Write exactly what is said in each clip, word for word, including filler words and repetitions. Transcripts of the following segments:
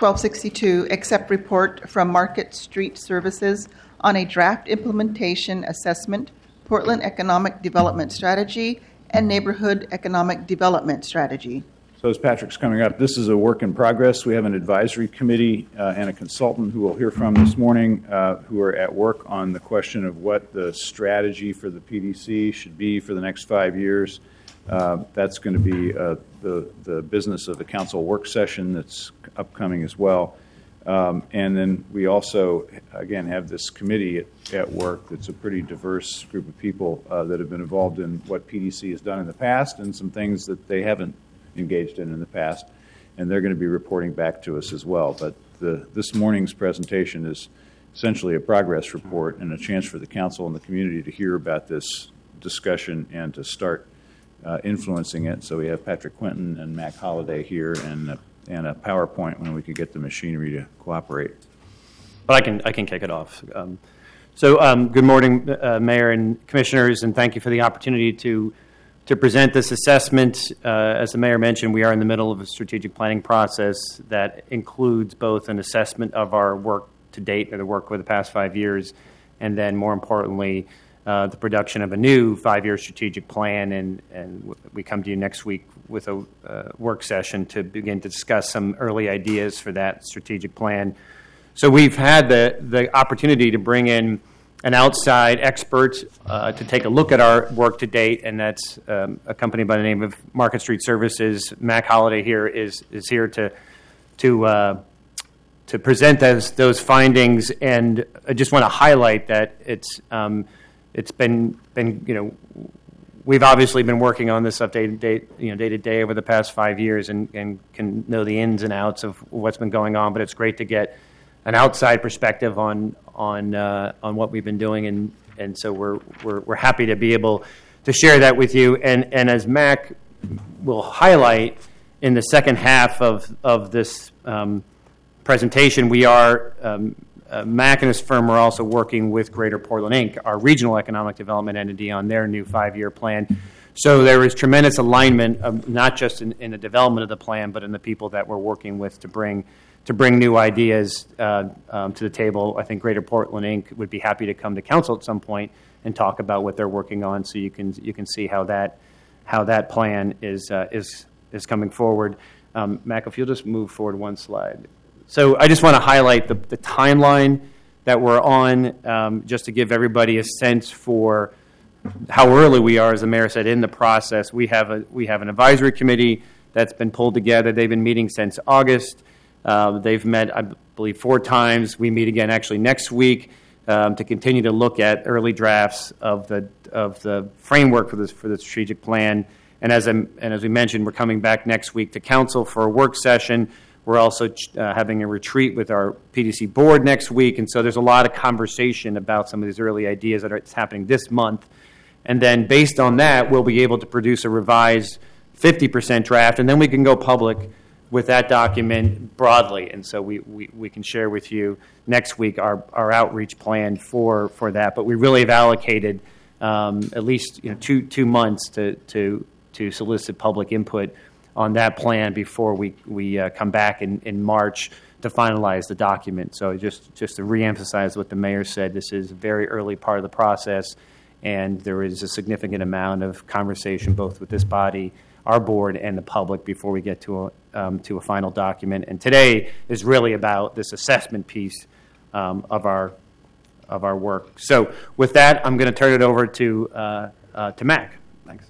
twelve sixty-two, accept report from Market Street Services on a draft implementation assessment, Portland Economic Development Strategy, and Neighborhood Economic Development Strategy. So as Patrick's coming up, this is a work in progress. We have an advisory committee uh, and a consultant who we'll hear from this morning uh, who are at work on the question of what the strategy for the P D C should be for the next five years. Uh, that's going to be uh, the, the business of the council work session that's upcoming as well. Um, and then we also, again, have this committee at, at work that's a pretty diverse group of people uh, that have been involved in what P D C has done in the past and some things that they haven't engaged in in the past. And they're going to be reporting back to us as well. But the, this morning's presentation is essentially a progress report and a chance for the council and the community to hear about this discussion and to start uh, influencing it. So we have Patrick Quinton and Mac Holliday here and uh, and a PowerPoint when we could get the machinery to cooperate. But I can I can kick it off. Um, so um, good morning, uh, Mayor and Commissioners, and thank you for the opportunity to to present this assessment. Uh, as the Mayor mentioned, we are in the middle of a strategic planning process that includes both an assessment of our work to date, or the work over the past five years, and then more importantly, uh, the production of a new five-year strategic plan. And, and we come to you next week with a uh, work session to begin to discuss some early ideas for that strategic plan. So we've had the, the opportunity to bring in an outside expert uh, to take a look at our work to date, and that's um, a company by the name of Market Street Services. Mac Holliday here is is here to to uh, to present those those findings, and I just want to highlight that it's um, it's been been you know. We've obviously been working on this update, day, you know, day to day over the past five years, and, and can know the ins and outs of what's been going on. But it's great to get an outside perspective on on uh, on what we've been doing, and, and so we're we're we're happy to be able to share that with you. And and as Mac will highlight in the second half of of this um, presentation, we are. Um, Uh, Mac and his firm are also working with Greater Portland, Incorporated, our regional economic development entity, on their new five-year plan. So there is tremendous alignment, of not just in, in the development of the plan, but in the people that we're working with to bring to bring new ideas uh, um, to the table. I think Greater Portland, Incorporated would be happy to come to council at some point and talk about what they're working on, so you can you can see how that how that plan is uh, is is coming forward. Um, Mac, if you'll just move forward one slide. So I just want to highlight the, the timeline that we're on, um, just to give everybody a sense for how early we are, as the Mayor said, in the process. We have a we have an advisory committee that's been pulled together. They've been meeting since August. Uh, they've met, I believe, four times. We meet again actually next week um, to continue to look at early drafts of the of the framework for this for the strategic plan. And as I'm, and as we mentioned, we're coming back next week to council for a work session. We're also uh, having a retreat with our P D C board next week, and so there's a lot of conversation about some of these early ideas that are happening this month. And then based on that, we'll be able to produce a revised fifty percent draft, and then we can go public with that document broadly. And so we, we, we can share with you next week our, our outreach plan for, for that. But we really have allocated um, at least you know two two months to to to solicit public input on that plan before we we uh, come back in, in March to finalize the document. So just, just to reemphasize what the Mayor said, this is a very early part of the process, and there is a significant amount of conversation both with this body, our board, and the public before we get to a, um, to a final document. And today is really about this assessment piece um, of our of our work. So with that, I'm going to turn it over to uh, uh, to Mac. Thanks.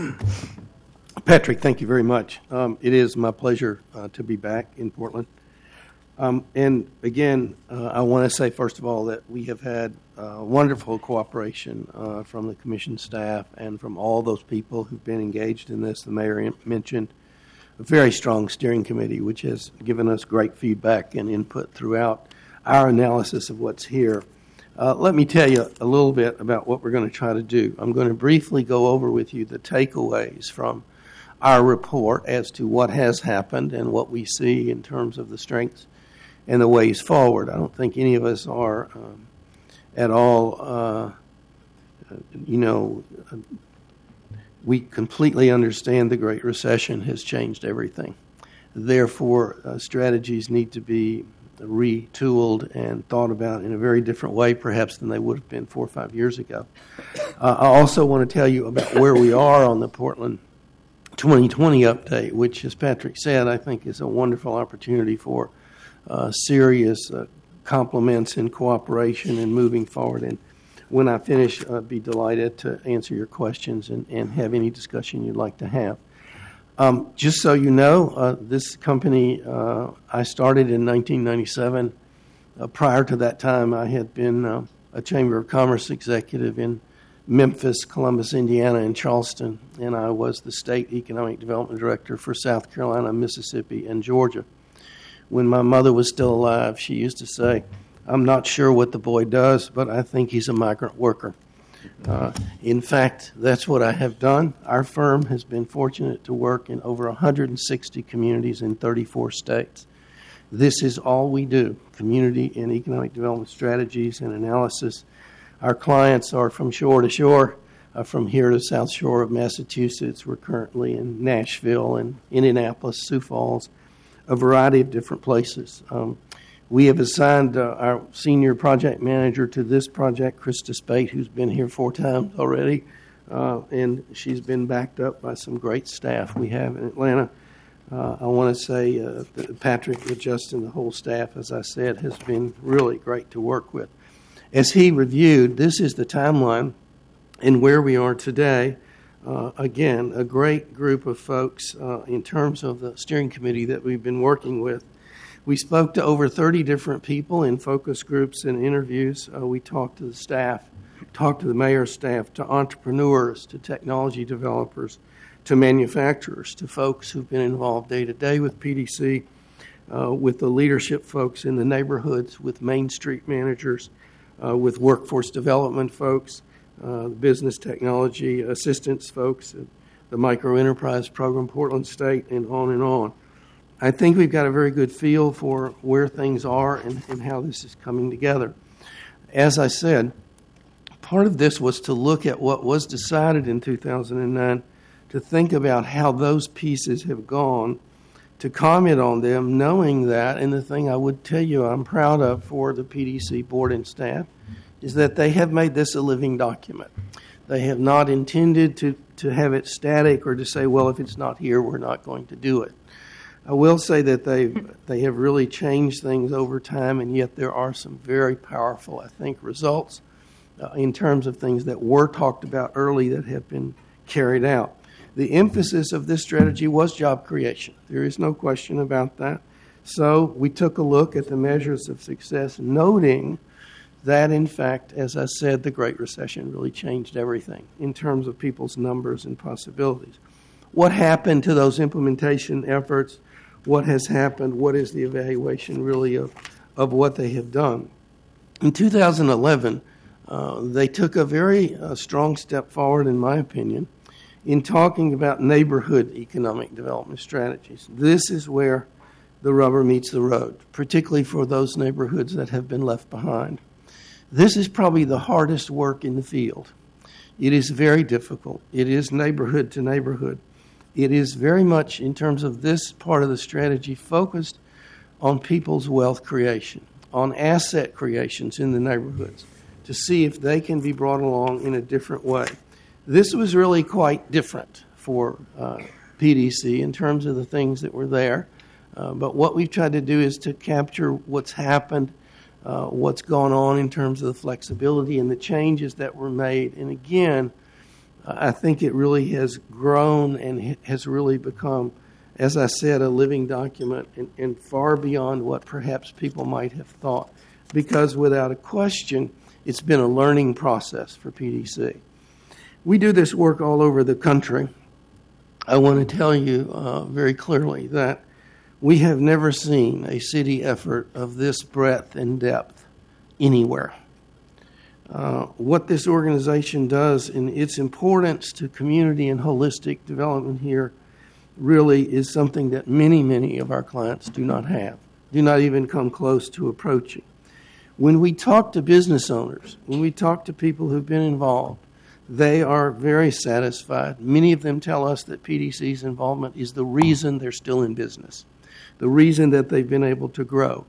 Patrick, thank you very much. Um, it is my pleasure uh, to be back in Portland. Um, and again, uh, I want to say, first of all, that we have had uh, wonderful cooperation uh, from the Commission staff and from all those people who've been engaged in this. The Mayor mentioned a very strong steering committee, which has given us great feedback and input throughout our analysis of what's here. Uh, let me tell you a little bit about what we're going to try to do. I'm going to briefly go over with you the takeaways from our report as to what has happened and what we see in terms of the strengths and the ways forward. I don't think any of us are um, at all, uh, you know, we completely understand the Great Recession has changed everything. Therefore, uh, strategies need to be retooled and thought about in a very different way, perhaps, than they would have been four or five years ago. Uh, I also want to tell you about where we are on the Portland twenty twenty update, which, as Patrick said, I think is a wonderful opportunity for uh, serious uh, compliments and cooperation and moving forward. And when I finish, I'd be delighted to answer your questions and, and have any discussion you'd like to have. Um, just so you know, uh, this company, uh, I started in nineteen ninety-seven. Uh, prior to that time, I had been uh, a Chamber of Commerce executive in Memphis, Columbus, Indiana, and Charleston, and I was the State Economic Development Director for South Carolina, Mississippi, and Georgia. When my mother was still alive, she used to say, "I'm not sure what the boy does, but I think he's a migrant worker." Uh, in fact, that's what I have done. Our firm has been fortunate to work in over one hundred sixty communities in thirty-four states. This is all we do, community and economic development strategies and analysis. Our clients are from shore to shore, uh, from here to South Shore of Massachusetts. We're currently in Nashville and Indianapolis, Sioux Falls, a variety of different places. Um, We have assigned uh, our senior project manager to this project, Krista Spate, who's been here four times already, uh, and she's been backed up by some great staff we have in Atlanta. Uh, I want to say uh, that Patrick, Justin, the whole staff, as I said, has been really great to work with. As he reviewed, this is the timeline and where we are today. Uh, again, a great group of folks uh, in terms of the steering committee that we've been working with. We spoke to over thirty different people in focus groups and interviews. Uh, we talked to the staff, talked to the mayor's staff, to entrepreneurs, to technology developers, to manufacturers, to folks who've been involved day to day with P D C, uh, with the leadership folks in the neighborhoods, with Main Street managers, uh, with workforce development folks, uh, the business technology assistance folks, the microenterprise program, Portland State, and on and on. I think we've got a very good feel for where things are and, and how this is coming together. As I said, part of this was to look at what was decided in two thousand nine, to think about how those pieces have gone, to comment on them, knowing that, and the thing I would tell you I'm proud of for the P D C board and staff, is that they have made this a living document. They have not intended to, to have it static or to say, well, if it's not here, we're not going to do it. I will say that they they have really changed things over time, and yet there are some very powerful, I think, results uh, in terms of things that were talked about early that have been carried out. The emphasis of this strategy was job creation. There is no question about that. So we took a look at the measures of success, noting that, in fact, as I said, the Great Recession really changed everything in terms of people's numbers and possibilities. What happened to those implementation efforts? What has happened? What is the evaluation really of, of what they have done? In two thousand eleven, uh, they took a very uh, strong step forward, in my opinion, in talking about neighborhood economic development strategies. This is where the rubber meets the road, particularly for those neighborhoods that have been left behind. This is probably the hardest work in the field. It is very difficult. It is neighborhood to neighborhood. It is very much, in terms of this part of the strategy, focused on people's wealth creation, on asset creations in the neighborhoods, to see if they can be brought along in a different way. This was really quite different for uh, P D C in terms of the things that were there. Uh, but what we've tried to do is to capture what's happened, uh, what's gone on in terms of the flexibility and the changes that were made. And again, I think it really has grown and has really become, as I said, a living document and, and far beyond what perhaps people might have thought. Because without a question, it's been a learning process for P D C. We do this work all over the country. I want to tell you uh, very clearly that we have never seen a city effort of this breadth and depth anywhere. Uh, what this organization does and its importance to community and holistic development here really is something that many, many of our clients do not have, do not even come close to approaching. When we talk to business owners, when we talk to people who've been involved, they are very satisfied. Many of them tell us that P D C's involvement is the reason they're still in business. the reason that they've been able to grow.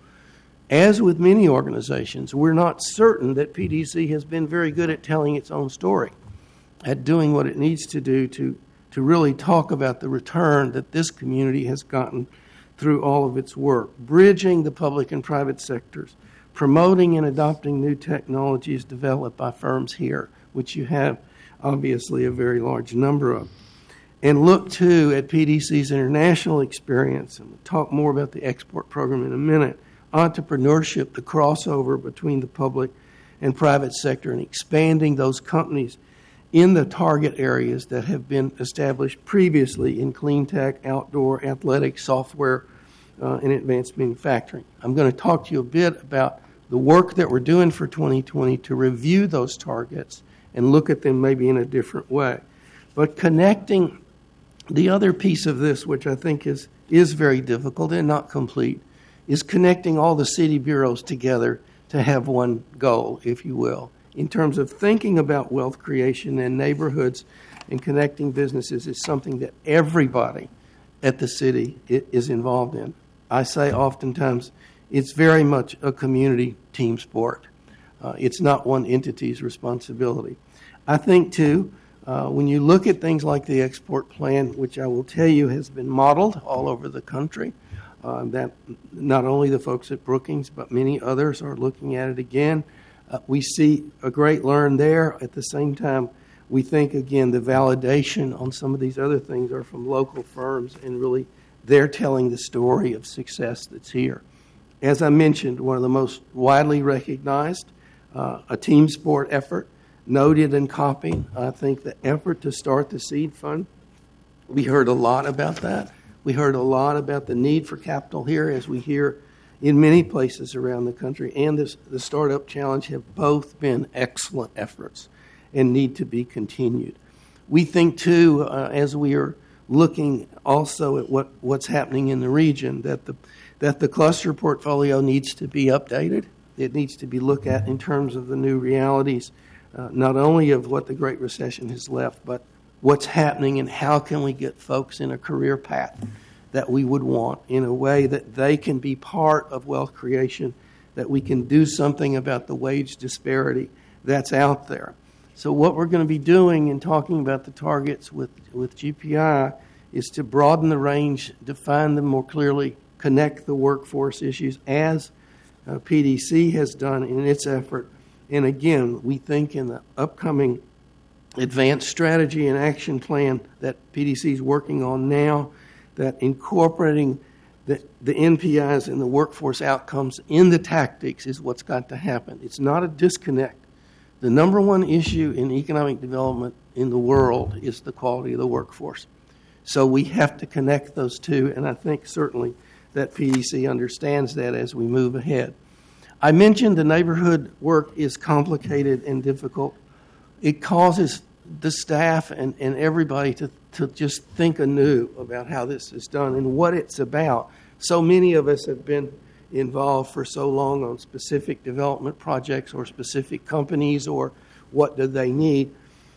As with many organizations, we're not certain that P D C has been very good at telling its own story, at doing what it needs to do to, to really talk about the return that this community has gotten through all of its work, bridging the public and private sectors, promoting and adopting new technologies developed by firms here, which you have obviously a very large number of. And look, too, at P D C's international experience, and we'll talk more about the export program in a minute, entrepreneurship, the crossover between the public and private sector, and expanding those companies in the target areas that have been established previously in clean tech, outdoor, athletic, software, uh, and advanced manufacturing. I'm going to talk to you a bit about the work that we're doing for twenty twenty to review those targets and look at them maybe in a different way. But connecting the other piece of this, which I think is, is very difficult and not complete, is connecting all the city bureaus together to have one goal, if you will, in terms of thinking about wealth creation and neighborhoods and connecting businesses is something that everybody at the city is involved in. I say oftentimes it's very much a community team sport. Uh, it's not one entity's responsibility. I think, too, uh, when you look at things like the export plan, which I will tell you has been modeled all over the country, Uh, that not only the folks at Brookings, but many others are looking at it again. Uh, we see a great learn there. At the same time, we think, again, the validation on some of these other things are from local firms, and really they're telling the story of success that's here. As I mentioned, one of the most widely recognized, uh, a team sport effort, noted and copied. I think the effort to start the seed fund, we heard a lot about that. We heard a lot about the need for capital here, as we hear in many places around the country, and this, the Startup Challenge have both been excellent efforts and need to be continued. We think, too, uh, as we are looking also at what, what's happening in the region, that the, that the cluster portfolio needs to be updated. It needs to be looked at in terms of the new realities, uh, not only of what the Great Recession has left, but what's happening and how can we get folks in a career path that we would want in a way that they can be part of wealth creation, that we can do something about the wage disparity that's out there. So what we're going to be doing in talking about the targets with, with G P I is to broaden the range, define them more clearly, connect the workforce issues as uh, P D C has done in its effort. And again, we think in the upcoming advanced strategy and action plan that P D C is working on now, that incorporating the, the N P Is and the workforce outcomes in the tactics is what's got to happen. It's not a disconnect. The number one issue in economic development in the world is the quality of the workforce. So we have to connect those two, and I think certainly that P D C understands that as we move ahead. I mentioned the neighborhood work is complicated and difficult. It causes the staff and, and everybody to, to just think anew about how this is done and what it's about. So many of us have been involved for so long on specific development projects or specific companies or what do they need.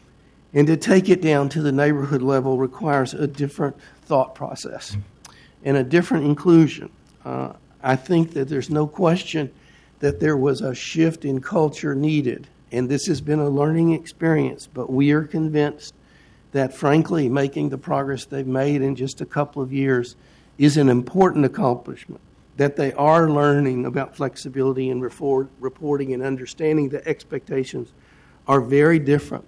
And to take it down to the neighborhood level requires a different thought process and a different inclusion. Uh, I think that there's no question that there was a shift in culture needed. And this has been a learning experience, but we are convinced that, frankly, making the progress they've made in just a couple of years is an important accomplishment, that they are learning about flexibility and reporting and understanding the expectations are very different.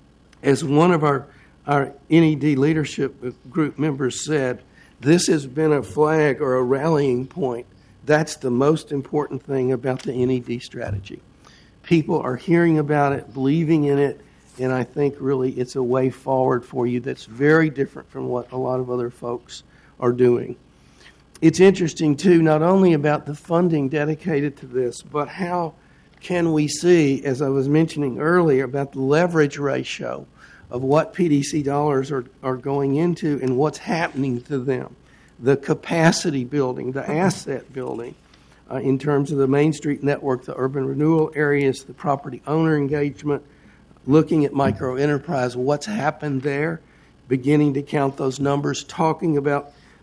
As one of our, our N E D leadership group members said, this has been a flag or a rallying point. That's the most important thing about the N E D strategy. People are hearing about it, believing in it, and I think really it's a way forward for you that's very different from what a lot of other folks are doing. It's interesting, too, not only about the funding dedicated to this, but how can we see, as I was mentioning earlier, about the leverage ratio of what P D C dollars are, are going into and what's happening to them, the capacity building, the asset building. Uh, in terms of the Main Street network, the urban renewal areas, the property owner engagement, looking at micro enterprise, what's happened there, beginning to count those numbers, talking about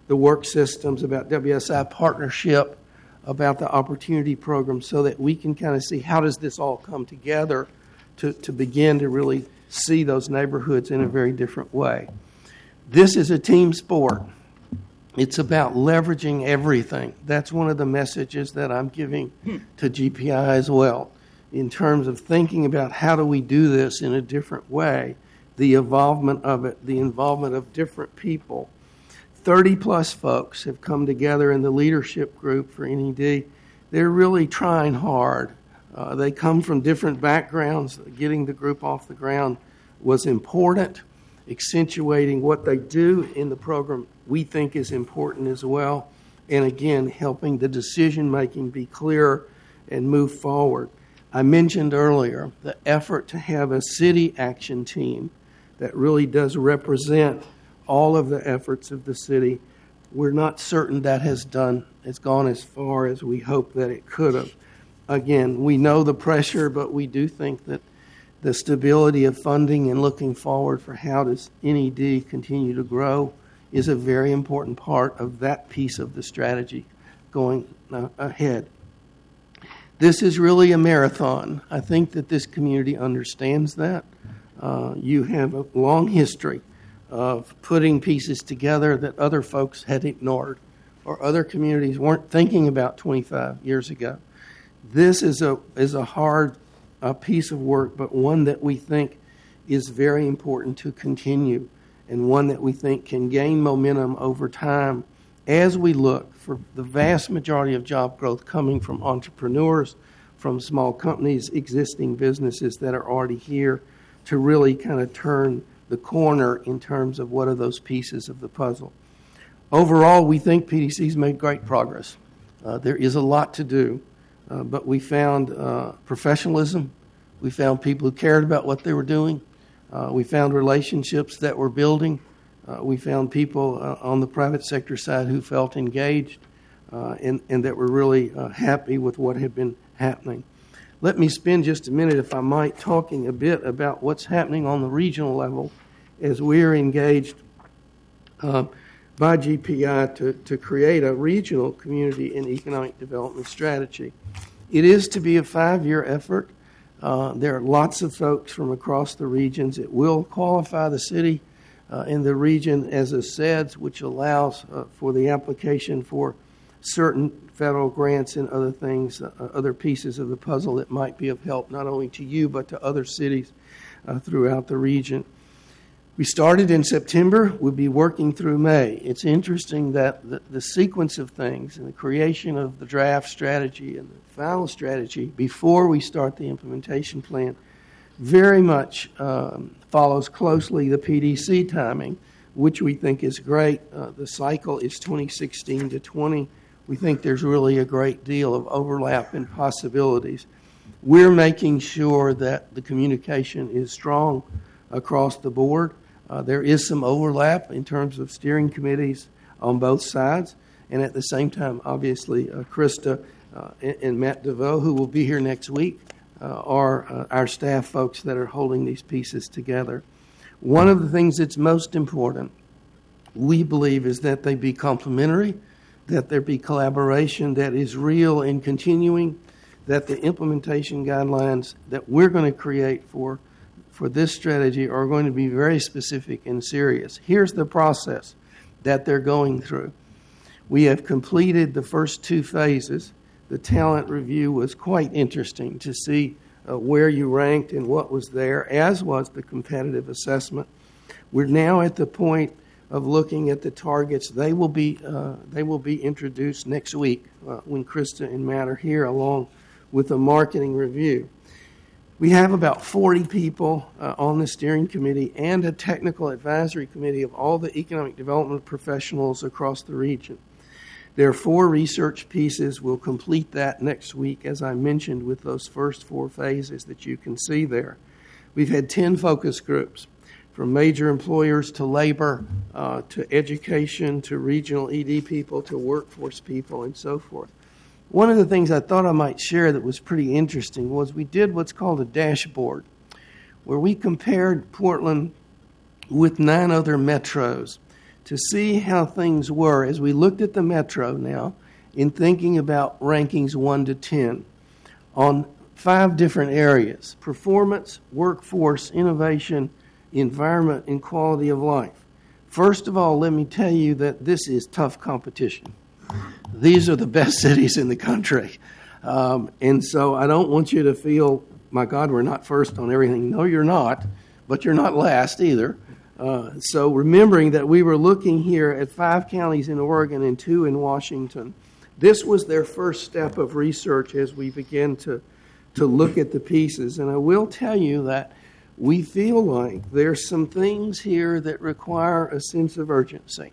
the work systems, about W S I partnership, about the opportunity program, so that we can kind of see how does this all come together to, to begin to really see those neighborhoods in a very different way. This is a team sport. It's about leveraging everything. That's one of the messages that I'm giving to G P I as well, in terms of thinking about how do we do this in a different way, the involvement of it, the involvement of different people. thirty plus folks have come together in the leadership group for N E D. They're really trying hard. Uh, they come from different backgrounds. Getting the group off the ground was important. Accentuating what they do in the program we think is important as well. And again, helping the decision making be clear and move forward. I mentioned earlier the effort to have a city action team that really does represent all of the efforts of the city. We're not certain that has done has gone as far as we hope that it could have. Again, we know the pressure, but we do think that the stability of funding and looking forward for how does N E D continue to grow is a very important part of that piece of the strategy going uh, ahead. This is really a marathon. I think that this community understands that. Uh, you have a long history of putting pieces together that other folks had ignored or other communities weren't thinking about twenty-five years ago. This is a is a hard uh, piece of work, but one that we think is very important to continue, and one that we think can gain momentum over time as we look for the vast majority of job growth coming from entrepreneurs, from small companies, existing businesses that are already here, to really kind of turn the corner in terms of what are those pieces of the puzzle. Overall, we think P D C's made great progress. Uh, there is a lot to do, uh, but we found uh, professionalism. We found people who cared about what they were doing. Uh, we found relationships that were building. Uh, we found people uh, on the private sector side who felt engaged uh, and, and that were really uh, happy with what had been happening. Let me spend just a minute, if I might, talking a bit about what's happening on the regional level as we're engaged uh, by G P I to, to create a regional community and economic development strategy. It is to be a five-year effort. Uh, there are lots of folks from across the regions. It will qualify the city uh, in the region as a C E D S, which allows uh, for the application for certain federal grants and other things, uh, other pieces of the puzzle that might be of help not only to you but to other cities uh, throughout the region. We started in September. We'll be working through May. It's interesting that the, the sequence of things and the creation of the draft strategy and the final strategy before we start the implementation plan very much um, follows closely the P D C timing, which we think is great. Uh, the cycle is twenty sixteen to twenty. We think there's really a great deal of overlap and possibilities. We're making sure that the communication is strong across the board. Uh, there is some overlap in terms of steering committees on both sides. And at the same time, obviously, uh, Krista uh, and, and Matt DeVoe, who will be here next week, uh, are uh, our staff folks that are holding these pieces together. One of the things that's most important, we believe, is that they be complementary, that there be collaboration that is real and continuing, that the implementation guidelines that we're going to create for, for this strategy are going to be very specific and serious. Here's the process that they're going through. We have completed the first two phases. The talent review was quite interesting to see uh, where you ranked and what was there, as was the competitive assessment. We're now at the point of looking at the targets. They will be uh, they will be introduced next week uh, when Krista and Matt are here, along with a marketing review. We have about forty people uh, on the steering committee and a technical advisory committee of all the economic development professionals across the region. There are four research pieces. We'll complete that next week, as I mentioned, with those first four phases that you can see there. We've had ten focus groups, from major employers to labor, uh, to education, to regional E D people, to workforce people, and so forth. One of the things I thought I might share that was pretty interesting was we did what's called a dashboard, where we compared Portland with nine other metros to see how things were as we looked at the Metro now in thinking about rankings one to ten on five different areas: performance, workforce, innovation, environment, and quality of life. First of all, let me tell you that this is tough competition. These are the best cities in the country. Um, and so I don't want you to feel, my God, we're not first on everything. No, you're not, but you're not last either. Uh, so remembering that we were looking here at five counties in Oregon and two in Washington, this was their first step of research as we began to, to look at the pieces. And I will tell you that we feel like there's some things here that require a sense of urgency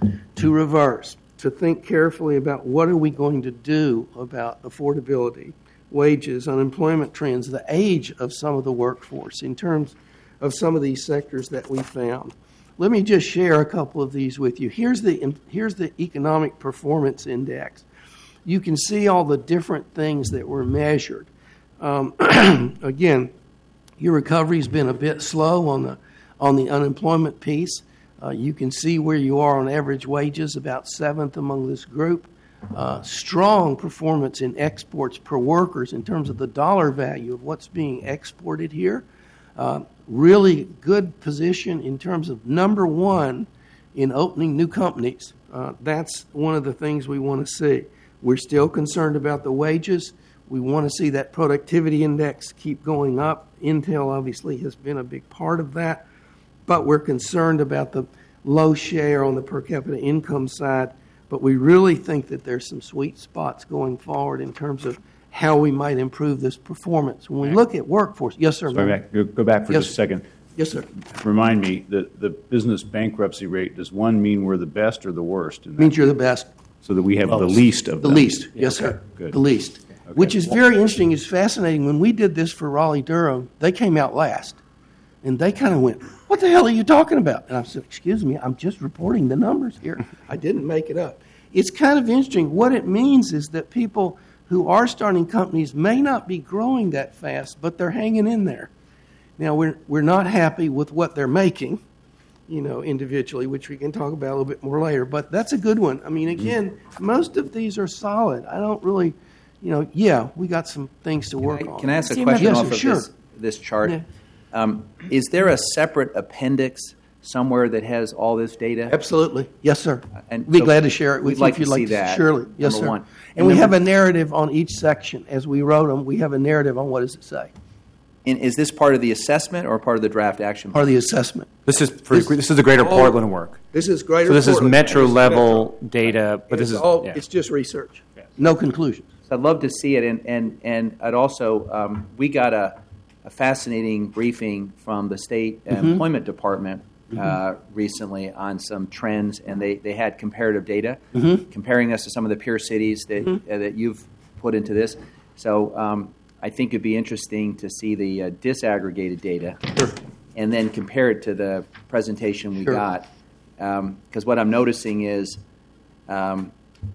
to reverse, to think carefully about what are we going to do about affordability, wages, unemployment trends, the age of some of the workforce in terms of some of these sectors that we found. Let me just share a couple of these with you. Here's the, here's the Economic Performance Index. You can see all the different things that were measured. Um, again, your recovery's been a bit slow on the on the unemployment piece. Uh, you can see where you are on average wages, about seventh among this group. Uh, strong performance in exports per workers in terms of the dollar value of what's being exported here. Uh, really good position in terms of number one in opening new companies. Uh, that's one of the things we want to see. We're still concerned about the wages. We want to see that productivity index keep going up. Intel obviously has been a big part of that, but we're concerned about the low share on the per capita income side. But we really think that there's some sweet spots going forward in terms of how we might improve this performance. When we look at workforce, yes, sir. Sorry, back, go, go back for Yes. just a second. Yes, sir. Remind me, the, the business bankruptcy rate, does one mean we're the best or the worst? In that? Means you're the best. So that we have the least of The them. least, yes, Okay, sir. good. The least. Okay. Which is very interesting. It's fascinating. When we did this for Raleigh-Durham, they came out last. And they kind of went, what the hell are you talking about? And I said, excuse me, I'm just reporting the numbers here. I didn't make it up. It's kind of interesting. What it means is that people who are starting companies may not be growing that fast, but they're hanging in there. Now, we're, we're not happy with what they're making, you know, individually, which we can talk about a little bit more later. But that's a good one. I mean, again, most of these are solid. I don't really, you know, yeah, we got some things to work Can I, on. can I ask a Yes, question sir, off of sure. this, this chart? Yeah. Um, is there a separate appendix somewhere that has all this data? Absolutely. Yes, sir. And We'd be so glad to share it with we'd you like if you'd to like see to. that, Surely. Yes, number sir. one. And, And we number- have a narrative on each section. As we wrote them, we have a narrative on what does it say. And is this part of the assessment or part of the draft action? Part of the assessment. This is for, This- this is the Greater all- Portland work. This is greater So this is Portland. metro This is level metro. data, but And this it's is all, yeah. it's just research. No conclusions. So I'd love to see it, and and and I'd also um, we got a, a fascinating briefing from the state Mm-hmm. employment department uh, recently on some trends, and they, they had comparative data Mm-hmm. comparing us to some of the peer cities that uh, that you've put into this. So um, I think it'd be interesting to see the uh, disaggregated data, and then compare it to the presentation we Sure. got. Because what I'm noticing is. Um,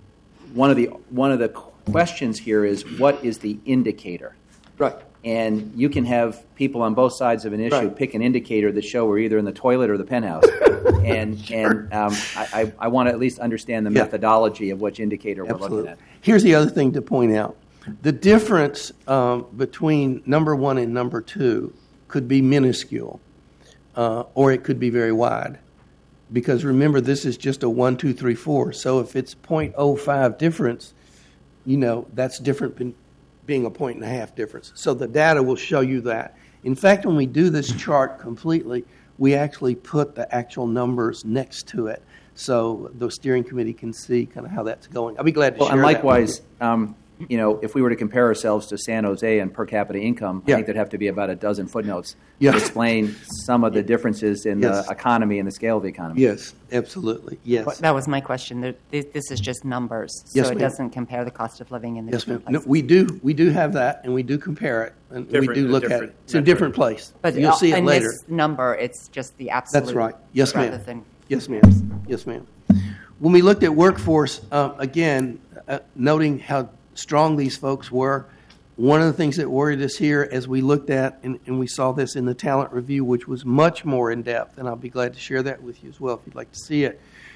One of the one of the questions here is, what is the indicator? Right. And you can have people on both sides of an issue Right. pick an indicator that show we're either in the toilet or the penthouse. and and um, I, I, I want to at least understand the Yeah. methodology of which indicator we're Absolutely. looking at. Here's the other thing to point out. The difference um, between number one and number two could be minuscule, uh, or it could be very wide. Because remember, this is just a one, two, three, four. So if it's zero point zero five difference, you know, that's different than being a point and a half difference. So the data will show you that. In fact, when we do this chart completely, we actually put the actual numbers next to it. So the steering committee can see kind of how that's going. I'll be glad to Well, share and that likewise, with you. um, you know, if we were to compare ourselves to San Jose and per capita income, Yeah. I think there'd have to be about a dozen footnotes Yeah. to explain some of the differences in Yes. the economy and the scale of the economy. Yes, absolutely. Yes. Well, that was my question. There- This this is just numbers, so Yes, it ma'am. doesn't compare the cost of living in the Yes, ma'am. different No, places. we do. We do have that, and we do compare it, and we Different- do a look at different it. It's a metric. different place. But You'll see it in later. this number, it's just the absolute. That's right. Yes, ma'am. Rather than Yes, ma'am. Yes, ma'am. When we looked at workforce, uh, again, uh, noting how strong these folks were, one of the things that worried us here as we looked at, and, and we saw this in the talent review, which was much more in depth, and I'll be glad to share that with you as well if you'd like to see it.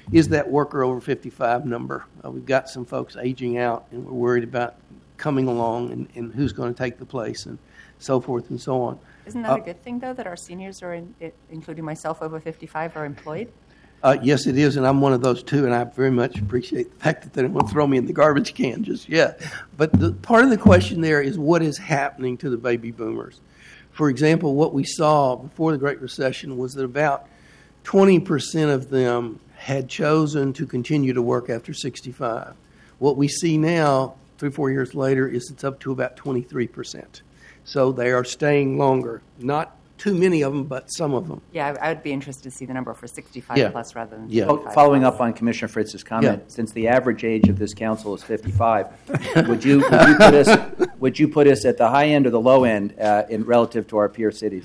is that worker over fifty-five number. Uh, we've got some folks aging out, and we're worried about coming along and, and who's going to take the place and so forth and so on. Isn't that Uh, a good thing, though, that our seniors are, in, it, including myself, over fifty-five, are employed? Uh, yes, it is, and I'm one of those too, and I very much appreciate the fact that they don't want to throw me in the garbage can just yet. But the, part of the question there is what is happening to the baby boomers. For example, what we saw before the Great Recession was that about twenty percent of them had chosen to continue to work after sixty-five. What we see now, three, four years later, is it's up to about twenty-three percent. So they are staying longer. Not too many of them, but some of them. Yeah, I, I would be interested to see the number for sixty-five Yeah. plus rather than Yeah. fifty-five Following plus. up on Commissioner Fritz's comment, Yeah. since the average age of this council is fifty-five, would you would you put us would you put us at the high end or the low end uh, in relative to our peer cities?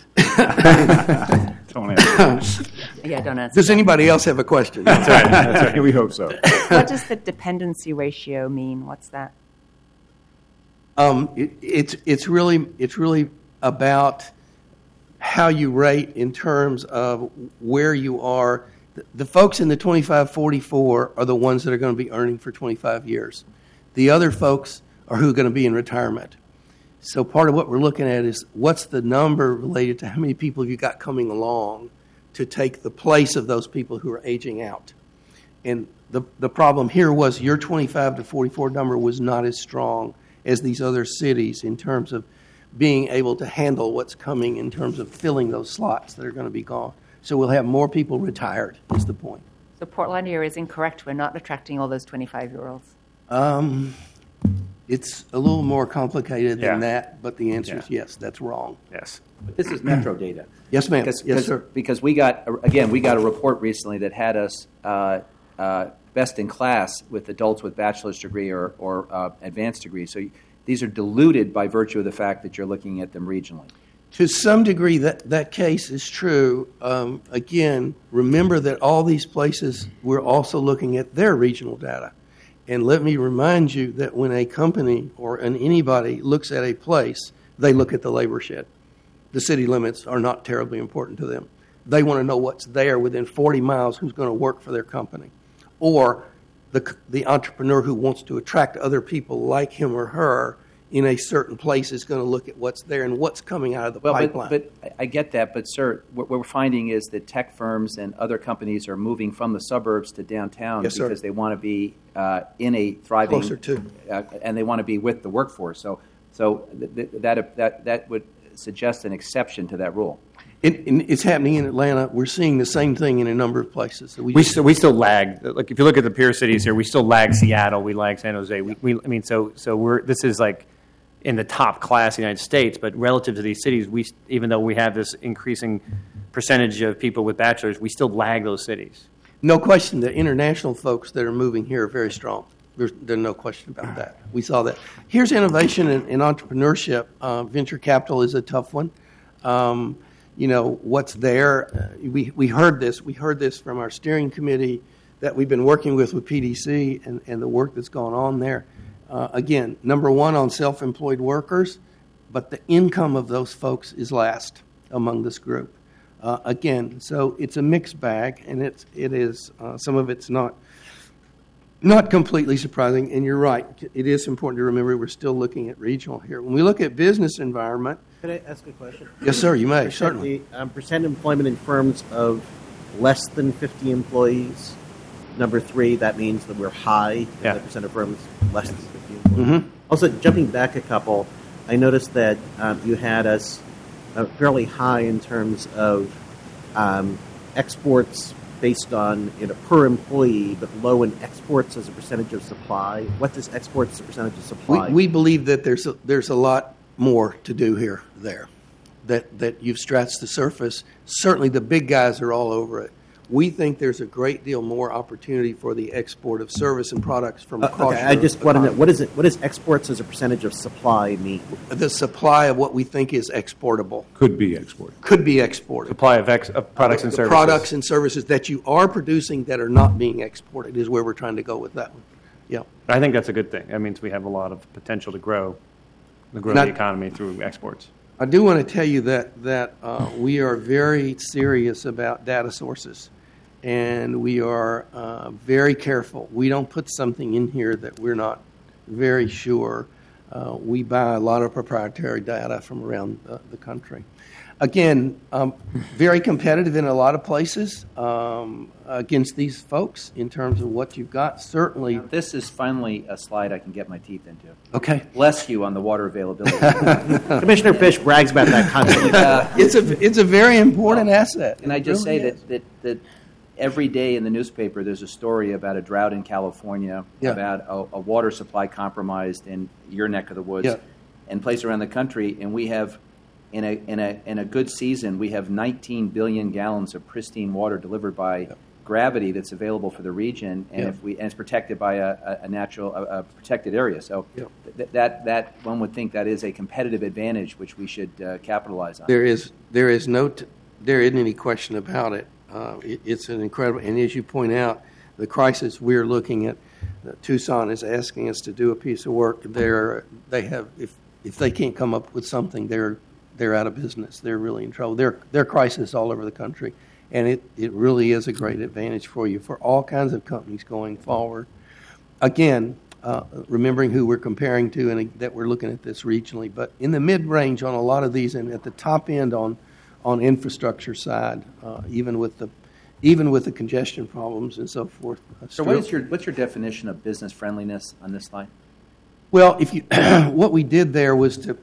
Don't answer. Yeah, don't answer. Does anybody else have a question? That's right. That's right. We hope so. What does the dependency ratio mean? What's that? Um, it, it's it's really it's really about how you rate in terms of where you are. The, the folks in the twenty-five forty-four are the ones that are going to be earning for twenty-five years. The other folks are who are going to be in retirement. So part of what we're looking at is what's the number related to how many people you got coming along to take the place of those people who are aging out. And the the problem here was your twenty-five to forty-four number was not as strong as these other cities in terms of being able to handle what's coming in terms of filling those slots that are going to be gone. So we'll have more people retired, is the point. So Portland area is incorrect. We're not attracting all those twenty-five-year-olds. Um, it's a little more complicated than Yeah. that, but the answer is Yeah. yes, that's wrong. Yes. This is Metro data. Yes, ma'am. Because, Yes, because- sir. because we got, again, we got a report recently that had us uh, uh, best in class with adults with bachelor's degree or, or uh, advanced degree. So these are diluted by virtue of the fact that you're looking at them regionally. To some degree, that, that case is true. Um, again, remember that all these places, we're also looking at their regional data. And let me remind you that when a company or an anybody looks at a place, they look at the labor shed. The city limits are not terribly important to them. They want to know what's there within forty miles, who's going to work for their company. Or the, the entrepreneur who wants to attract other people like him or her in a certain place is going to look at what's there and what's coming out of the Well, pipeline. but, but I get that, but sir, what we're finding is that tech firms and other companies are moving from the suburbs to downtown Yes, sir. because they want to be uh, in a thriving, Closer to. uh, and they want to be with the workforce. So, so th- th- that that that would suggest an exception to that rule. It, and it's happening in Atlanta. We're seeing the same thing in a number of places. So we We just- still, we still lag. Like if you look at the peer cities here, we still lag Seattle. We lag San Jose. We, we I mean, so so we're this is like in the top class in the United States, but relative to these cities, we even though we have this increasing percentage of people with bachelors, we still lag those cities. no question the international folks that are moving here are very strong. There's, there's no question about that. We saw that. Here's innovation and, and entrepreneurship. Uh, venture capital is a tough one. Um, you know, what's there? Uh, we, we heard this. We heard this from our steering committee that we've been working with with P D C and, and the work that's gone on there. Uh, again, number one on self-employed workers, but the income of those folks is last among this group. Uh, again, so it's a mixed bag, and it's it is uh, some of it's not not completely surprising. And you're right; it is important to remember we're still looking at regional here. When we look at business environment, Could I ask a question? yes, sir, you may Percent- certainly. The um, percent employment in firms of less than fifty employees. Number three, that means that we're high in Yeah. the percent of firms less than fifty employees. Mhm. Also, jumping back a couple, I noticed that um, you had us uh, fairly high in terms of um, exports based on you know, per employee, but low in exports as a percentage of supply. What does exports as a percentage of We, supply? we believe that there's a, there's a lot more to do here. There, that that you've scratched the surface. Certainly, the big guys are all over it. We think there's a great deal more opportunity for the export of service and products from Uh, across okay, I your just want to know economy. what is it? What does exports as a percentage of supply mean? The supply of what we think is exportable Could be exported. could be exported. Supply of, ex, of products and The services. Products and services that you are producing that are not being exported is where we're trying to go with that one. Yeah. I think that's a good thing. That means we have a lot of potential to grow, to grow Not- the economy through exports. I do want to tell you that that uh, we are very serious about data sources, and we are uh, very careful. We don't put something in here that we're not very sure. Uh, we buy a lot of proprietary data from around uh, the country. Again, um, very competitive in a lot of places um, against these folks in terms of what you've got. Certainly. This is finally a slide I can get my teeth into. Okay. Bless you on the water availability. Commissioner Fish brags about that constantly. Uh, It's a it's a very important asset. Can I It just really say is. that, that, that every day in the newspaper there's a story about a drought in California, Yeah. about a, a water supply compromised in your neck of the woods, Yeah. and places around the country, and we have, in a in a in a good season, we have nineteen billion gallons of pristine water delivered by Yeah. gravity that's available for the region, and Yeah. if we and it's protected by a, a, a natural a, a protected area. So Yeah. th- that that one would think that is a competitive advantage which we should uh, capitalize on. There is there is no t- there isn't any question about it. Uh, it. It's an incredible, and as you point out, the crisis we're looking at, uh, Tucson is asking us to do a piece of work. They're they have if if they can't come up with something, they're they're out of business. They're really in trouble. They're they're crisis all over the country, and it it really is a great advantage for you for all kinds of companies going forward. Again, uh, remembering who we're comparing to, and that we're looking at this regionally, but in the mid range on a lot of these, and at the top end on. on infrastructure side, uh, even with the even with the congestion problems and so forth. Uh, So what is your what's your definition of business friendliness on this slide? Well, if you what we did there was to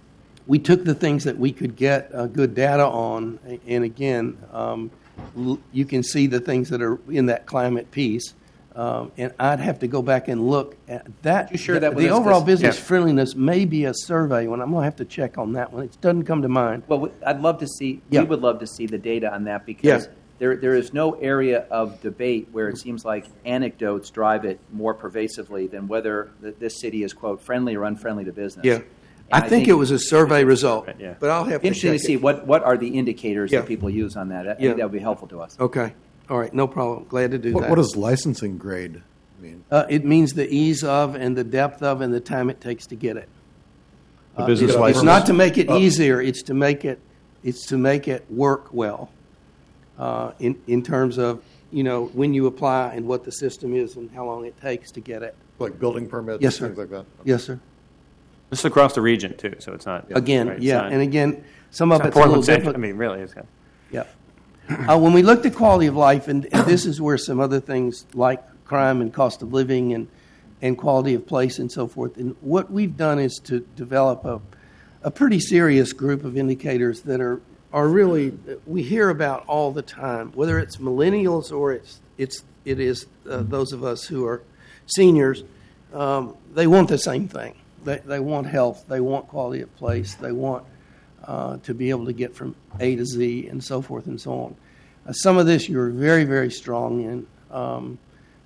we took the things that we could get uh, good data on, and again, um, l- you can see the things that are in that climate piece. Um, and I'd have to go back and look at that. You sure the, that the was overall this- business Yeah. friendliness may be a survey one. I'm going to have to check on that one. It doesn't come to mind. Well, we- I'd love to see. Yeah. We would love to see the data on that because Yeah. there there is no area of debate where it seems like anecdotes drive it more pervasively than whether th- this city is quote friendly or unfriendly to business. Yeah. And I think it was a survey result, Yeah. but I'll have to interesting check to see it. what what are the indicators Yeah. that people use on that. I Yeah. think that would be helpful to us. Okay. All right. No problem. Glad to do What, that. what does licensing grade mean? Uh, it means the ease of and the depth of and the time it takes to get it. The Uh, business it's, license. it's not to make it easier. It's to make it. It's to make it work well. Uh, in in terms of you know when you apply and what the system is and how long it takes to get it. Like building permits, Yes, sir. things like that? Yes, sir. This is across the region too, so it's not Again, right, it's yeah, not- and again, some of it's not it's a little Portland centric. different. I mean, really, it's kind of, Yeah. Uh, when we looked at quality of life, and, and this is where some other things like crime and cost of living and, and quality of place and so forth, and what we've done is to develop a, a pretty serious group of indicators that are, are really, we hear about all the time, whether it's millennials or it's, it's, it is uh, those of us who are seniors, um, they want the same thing. They, they want health, they want quality of place, they want Uh, to be able to get from A to Z and so forth and so on. Uh, some of this you're very, very strong in. Um,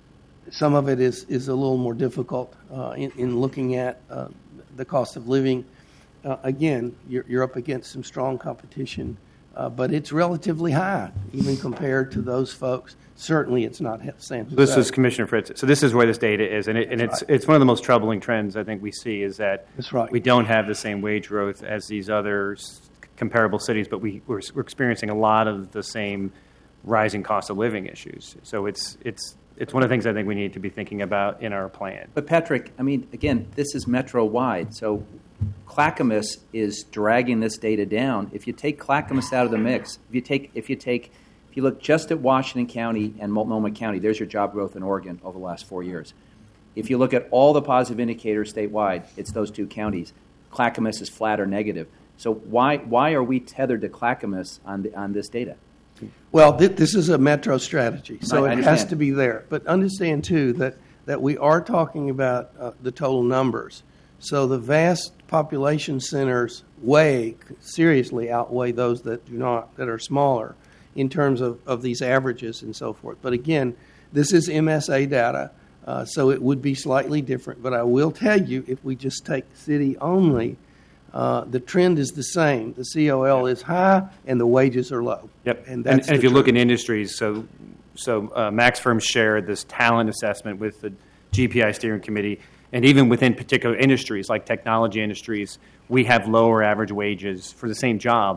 some of it is, is a little more difficult uh, in, in looking at uh, the cost of living. Uh, again, you're, you're up against some strong competition, uh, but it's relatively high, even compared to those folks. Certainly it's not San Jose. this is Commissioner Fritz. So this is where this data is, and, it, and it's it's one of the most troubling trends I think we see is that That's right. we don't have the same wage growth as these other s- comparable cities, but we we're, we're experiencing a lot of the same rising cost of living issues. So it's it's it's one of the things I think we need to be thinking about in our plan. But Patrick, I mean, again, this is metro-wide, so Clackamas is dragging this data down. If you take Clackamas out of the mix, if you take if you take if you look just at Washington County and Multnomah County, there's your job growth in Oregon over the last four years. If you look at all the positive indicators statewide, it's those two counties. Clackamas is flat or negative. So why why are we tethered to Clackamas on the, on this data? Well, th- this is a metro strategy, so I it has understand. to be there. But understand, too, that, that we are talking about uh, the total numbers. So the vast population centers way seriously outweigh those that do not, that are smaller in terms of, of these averages and so forth. But again, this is M S A data, uh, so it would be slightly different. But I will tell you, if we just take city only, uh, the trend is the same. The C O L is high and the wages are low. Yep. And And, that's and if the you look truth. at industries, so so uh, Max Firm shared this talent assessment with the G P I steering committee, and even within particular industries like technology industries, we have lower average wages for the same jobs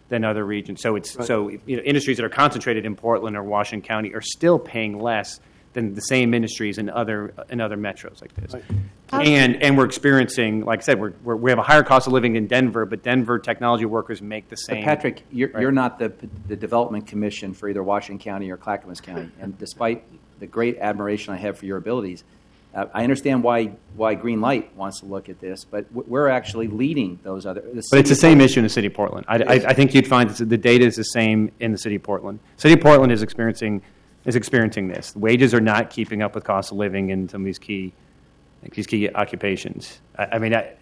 than other regions. So it's Right. so you know, industries that are concentrated in Portland or Washington County are still paying less than the same industries in other in other metros like this. Right. And and we're experiencing, like I said, we're, we're, we have a higher cost of living in Denver, but Denver technology workers make the same. But Patrick, you're, Right. you're not the, the development commission for either Washington County or Clackamas County. And despite the great admiration I have for your abilities, uh, I understand why why Green Light wants to look at this, but w- we're actually leading those other. The But it's the city- same issue in the city of Portland. I, I, I think you'd find that the data is the same in the city of Portland. City of Portland is experiencing is experiencing this. Wages are not keeping up with cost of living in some of these key these key occupations. I, I mean, I,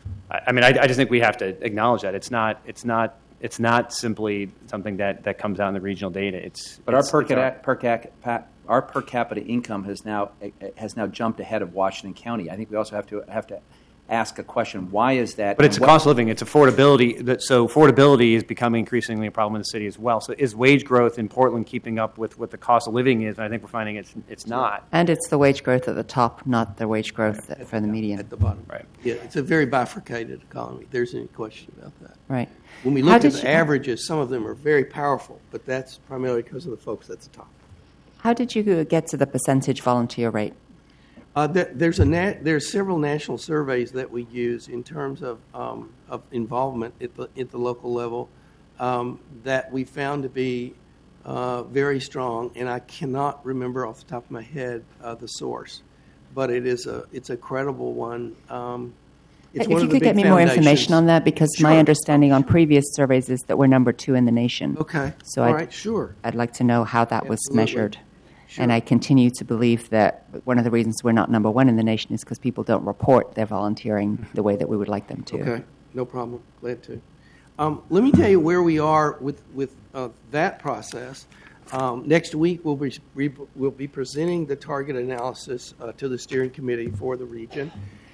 I mean, I, I just think we have to acknowledge that it's not it's not it's not simply something that, that comes out in the regional data. It's But our it's, per it's our- capita, per, cap, pa- our per capita income has now has now jumped ahead of Washington County. I think we also have to have to ask a question: why is that? But it's and a what- cost of living. It's affordability. That, so affordability is becoming increasingly a problem in the city as well. So is wage growth in Portland keeping up with what the cost of living is? And I think we're finding it's it's not. And it's the wage growth at the top, not the wage growth for the median. At the bottom. Right. Yeah, it's a very bifurcated economy. There's any question about that. Right. When we How look at did the you- averages, some of them are very powerful, but that's primarily because of the folks at the top. How did you get to the percentage volunteer rate? Uh, there, there's a nat, there's several national surveys that we use in terms of um, of involvement at the at the local level um, that we found to be uh, very strong, and I cannot remember off the top of my head uh, the source, but it is a it's a credible one. Um, it's If one you of the could get big me more foundations. information on that, because my Sure. understanding on previous surveys is that we're number two in the nation. Okay, So all I'd- right, sure. I'd like to know how that was Absolutely. measured. Sure. And I continue to believe that one of the reasons we're not number one in the nation is because people don't report their volunteering the way that we would like them to. Okay, no problem. Glad to. Um, let me tell you where we are with with uh, that process. Um, next week we'll be we, we'll be presenting the target analysis uh, to the steering committee for the region.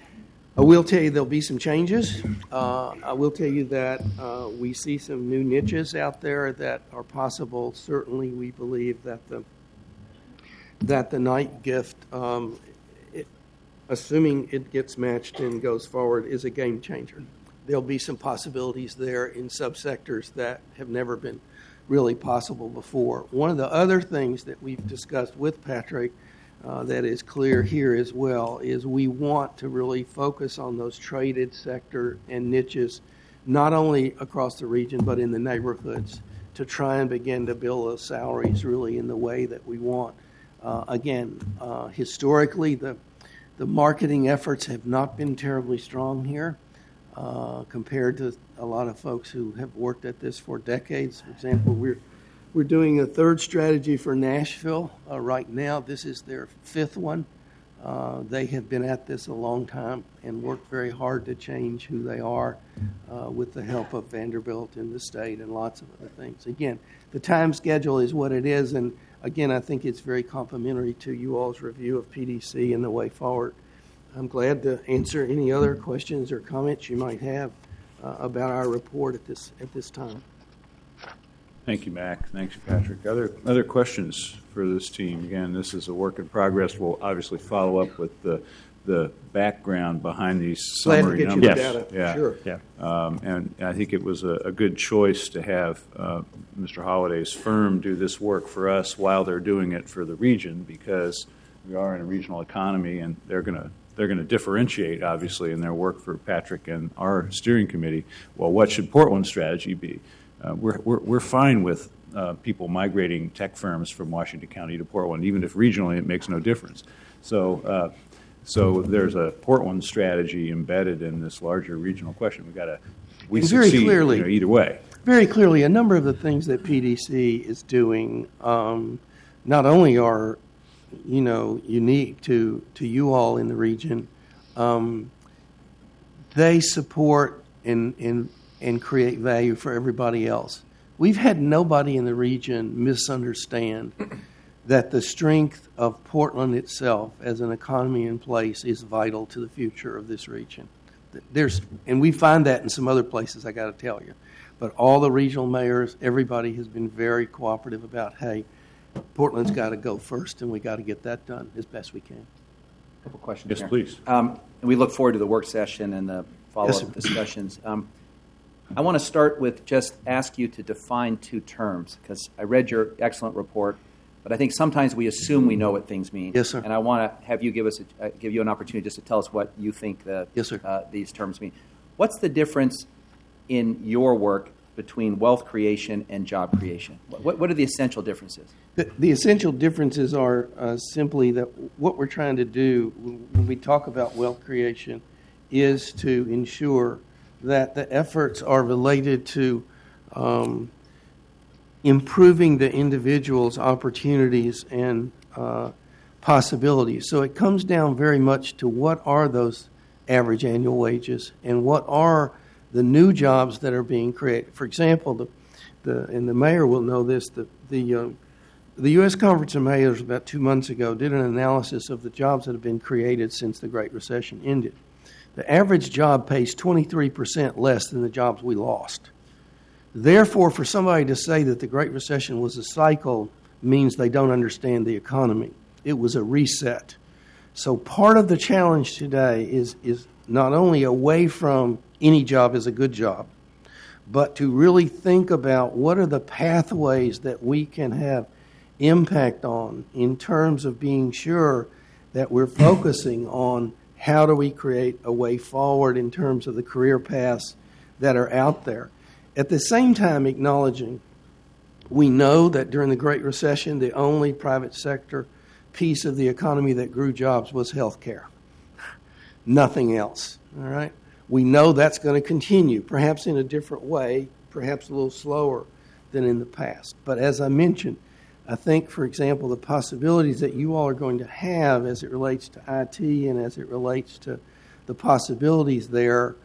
I will tell you there'll be some changes. Uh, I will tell you that uh, we see some new niches out there that are possible. Certainly, we believe that the that the night gift, um, it, assuming it gets matched and goes forward, is a game changer. There'll be some possibilities there in subsectors that have never been really possible before. One of the other things that we've discussed with Patrick uh, that is clear here as well is we want to really focus on those traded sector and niches, not only across the region but in the neighborhoods, to try and begin to build those salaries really in the way that we want. Uh, again, uh, historically, the the marketing efforts have not been terribly strong here uh, compared to a lot of folks who have worked at this for decades. For example, we're we're doing a third strategy for Nashville uh, right now. This is their fifth one. Uh, they have been at this a long time and worked very hard to change who they are uh, with the help of Vanderbilt and the state and lots of other things. Again, the time schedule is what it is, and again, I think it's very complimentary to you all's review of P D C and the way forward. I'm glad to answer any other questions or comments you might have uh, about our report at this at this time. Thank you, Mac. Thanks, Patrick. Other other questions for this team? Again, this is a work in progress. We'll obviously follow up with the the background behind these Glad to summary get you numbers. the data. Yeah. Sure. Yeah. Um, and I think it was a, a good choice to have uh, Mister Holliday's firm do this work for us while they're doing it for the region, because we are in a regional economy, and they're going to they're going to differentiate, obviously, in their work for Patrick and our steering committee. Well, what should Portland's strategy be? Uh, we're, we're we're fine with uh, people migrating tech firms from Washington County to Portland, even if regionally it makes no difference. So. Uh, So there's a Portland strategy embedded in this larger regional question. We got to we And very succeed clearly- you know, either way. Very clearly, a number of the things that P D C is doing um, not only are, you know, unique to, to you all in the region, um, they support and, and, and create value for everybody else. We've had nobody in the region misunderstand that the strength of Portland itself as an economy in place is vital to the future of this region. There's, and we find that in some other places, I got to tell you. But all the regional mayors, everybody has been very cooperative about, hey, Portland's got to go first, and we got to get that done as best we can. A couple questions. Yes, here. please. Um, and we look forward to the work session and the follow-up Yes, sir. discussions. Um, I want to start with just ask you to define two terms, because I read your excellent report, but I think sometimes we assume we know what things mean. Yes, sir. And I want to have you give us a, uh, give you an opportunity just to tell us what you think the, Yes, sir. Uh, these terms mean. What's the difference in your work between wealth creation and job creation? What, what are the essential differences? The, the essential differences are uh, simply that what we're trying to do when we talk about wealth creation is to ensure that the efforts are related to um, improving the individual's opportunities and uh, possibilities. So it comes down very much to what are those average annual wages and what are the new jobs that are being created. For example, the, the and the mayor will know this, the, the, uh, the U S Conference of Mayors about two months ago did an analysis of the jobs that have been created since the Great Recession ended. The average job pays twenty-three percent less than the jobs we lost. Therefore, for somebody to say that the Great Recession was a cycle means they don't understand the economy. It was a reset. So part of the challenge today is, is not only away from any job is a good job, but to really think about what are the pathways that we can have impact on in terms of being sure that we're focusing on how do we create a way forward in terms of the career paths that are out there. At the same time, acknowledging we know that during the Great Recession, the only private sector piece of the economy that grew jobs was healthcare. Nothing else. All right? We know that's going to continue, perhaps in a different way, perhaps a little slower than in the past. But as I mentioned, I think, for example, the possibilities that you all are going to have as it relates to I T and as it relates to the possibilities there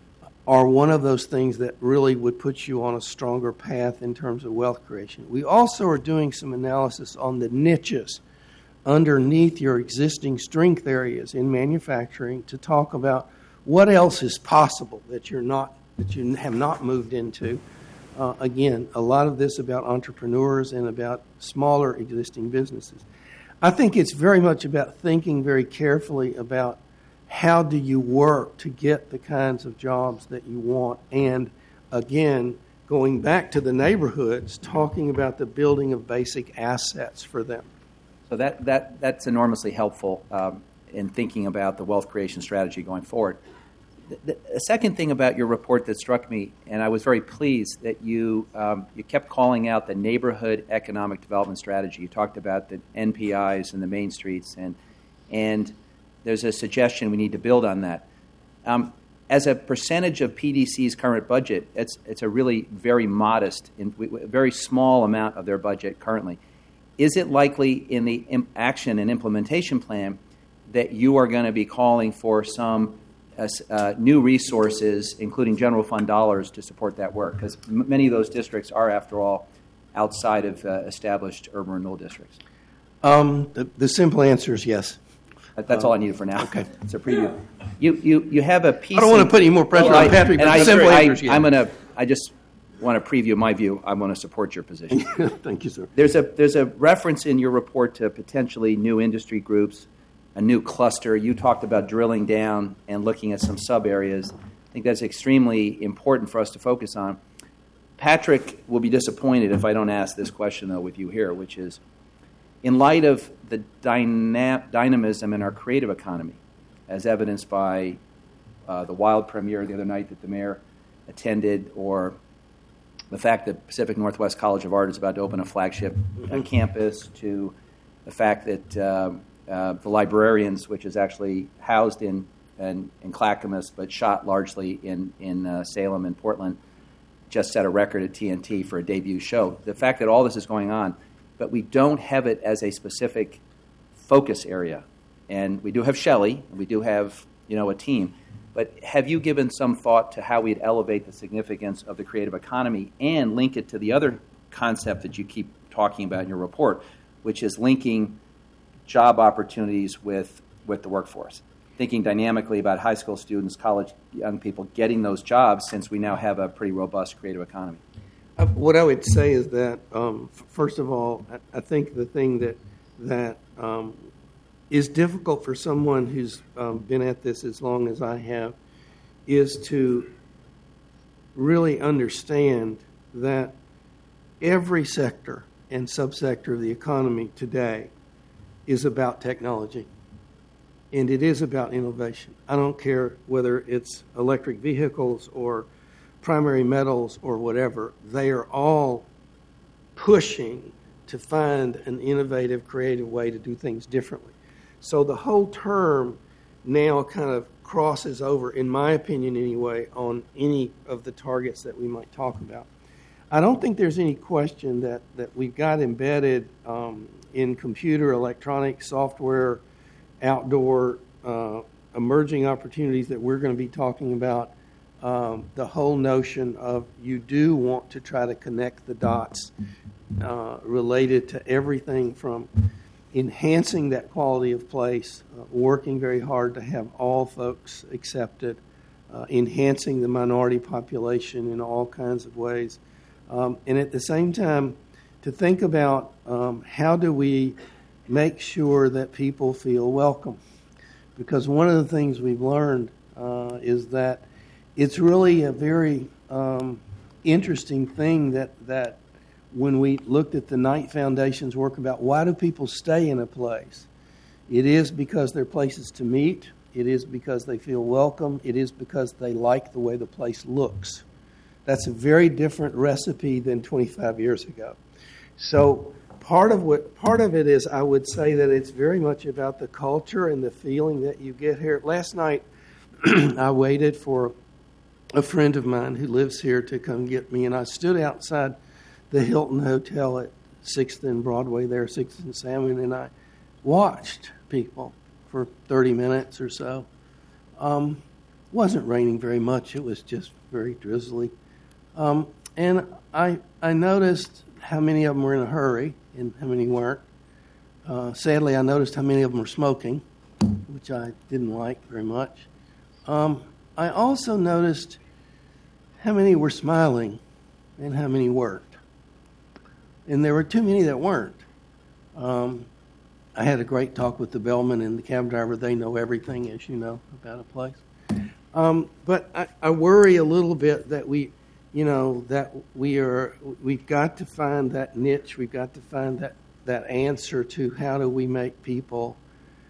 are one of those things that really would put you on a stronger path in terms of wealth creation. We also are doing some analysis on the niches underneath your existing strength areas in manufacturing to talk about what else is possible that you're not that you have not moved into. Uh, again, a lot of this about entrepreneurs and about smaller existing businesses. I think it's very much about thinking very carefully about how do you work to get the kinds of jobs that you want, and again, going back to the neighborhoods, talking about the building of basic assets for them. So that, that that's enormously helpful um, in thinking about the wealth creation strategy going forward. The, the second thing about your report that struck me, and I was very pleased that you um, you kept calling out the neighborhood economic development strategy. You talked about the N P Is and the main streets, and and there's a suggestion we need to build on that. Um, as a percentage of P D C's current budget, it's it's a really very modest, in, very small amount of their budget currently. Is it likely in the action and implementation plan that you are going to be calling for some uh, uh, new resources, including general fund dollars, to support that work? Because m- many of those districts are, after all, outside of uh, established urban renewal districts. Um, the, the simple answer is yes. That, that's um, all I needed for now. Okay. It's a preview. You, you, you have a piece. I don't want to put any more pressure well, on Patrick, but the I, simple I, answer is yes. I'm going to, I just want to preview my view. I want to support your position. Thank you, sir. There's a there's a reference in your report to potentially new industry groups, a new cluster. You talked about drilling down and looking at some sub areas. I think that's extremely important for us to focus on. Patrick will be disappointed if I don't ask this question, though, with you here, which is, in light of the dyna- dynamism in our creative economy, as evidenced by uh, the Wild premiere the other night that the mayor attended, or the fact that Pacific Northwest College of Art is about to open a flagship uh, campus, to the fact that uh, uh, the Librarians, which is actually housed in in, in Clackamas but shot largely in, in uh, Salem and Portland, just set a record at T N T for a debut show. The fact that all this is going on, but we don't have it as a specific focus area. And we do have Shelley, and we do have, you know, a team. But have you given some thought to how we'd elevate the significance of the creative economy and link it to the other concept that you keep talking about in your report, which is linking job opportunities with, with the workforce? Thinking dynamically about high school students, college young people getting those jobs, since we now have a pretty robust creative economy. Uh, what I would say is that, um, f- first of all, I, I think the thing that that um, is difficult for someone who's um, been at this as long as I have is to really understand that every sector and subsector of the economy today is about technology. And it is about innovation. I don't care whether it's electric vehicles or primary metals or whatever. They are all pushing to find an innovative, creative way to do things differently. So the whole term now kind of crosses over, in my opinion anyway, on any of the targets that we might talk about. I don't think there's any question that, that we've got embedded um, in computer, electronic, software, outdoor, uh, emerging opportunities that we're going to be talking about. Um, the whole notion of you do want to try to connect the dots uh, related to everything from enhancing that quality of place, uh, working very hard to have all folks accepted, uh, enhancing the minority population in all kinds of ways. Um, and at the same time, to think about um, how do we make sure that people feel welcome. Because one of the things we've learned uh, is that it's really a very um, interesting thing that, that when we looked at the Knight Foundation's work about why do people stay in a place, it is because they're places to meet, it is because they feel welcome, it is because they like the way the place looks. That's a very different recipe than twenty-five years ago. So part of what part of it is, I would say that it's very much about the culture and the feeling that you get here. Last night, I waited for a friend of mine who lives here to come get me, and I stood outside the Hilton Hotel at sixth and Broadway there, sixth and Salmon, and I watched people for thirty minutes or so. Um, it wasn't raining very much. It was just very drizzly. Um, and I I noticed how many of them were in a hurry and how many weren't. Uh, sadly, I noticed how many of them were smoking, which I didn't like very much. Um, I also noticed how many were smiling and how many weren't. And there were too many that weren't. Um, I had a great talk with the bellman and the cab driver. They know everything, as you know, about a place. Um, but I, I worry a little bit that we, you know, that we are, we've got to find that niche. We've got to find that, that answer to how do we make people